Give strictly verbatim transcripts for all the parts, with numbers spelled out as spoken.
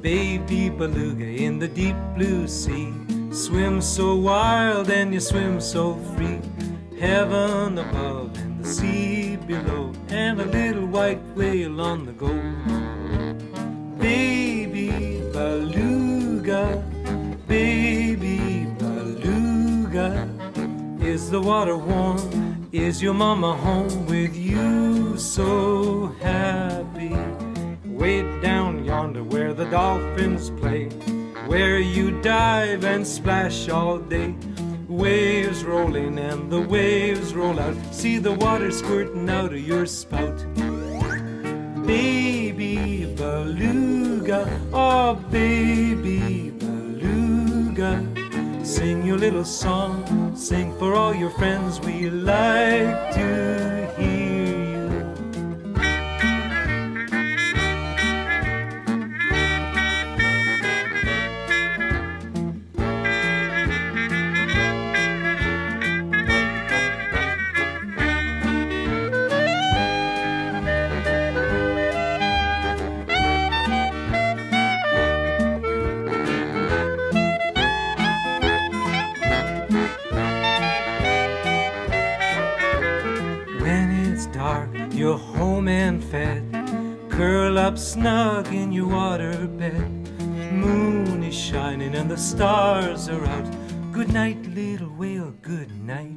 baby beluga in the deep blue sea. Swim so wild and you swim so free. Heaven above and the sea below, and a little white whale on the go. Baby beluga, baby beluga, is the water warm? Is your mama home with you so happy? Way down yonder where the dolphins play, where you dive and splash all day. Waves rolling and the waves roll out. See the water squirting out of your spout. Baby beluga, oh baby beluga, sing your little song, sing for all your friends. We like to hear you. You're home and fed, curl up snug in your water bed. Moon is shining and the stars are out. Good night, little whale, good night.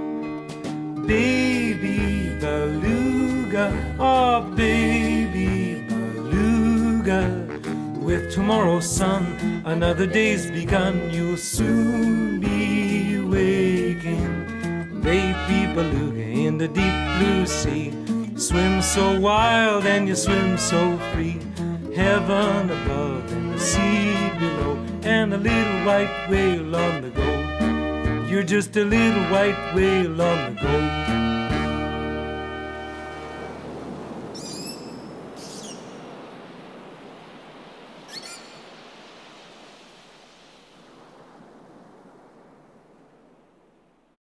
Baby beluga, oh baby beluga, with tomorrow's sun, another day's begun. You'll soon be waking, baby beluga in the deep blue sea. Swim so wild and you swim so free. Heaven above and the sea below, and a little white whale on the go. You're just a little white whale on the go.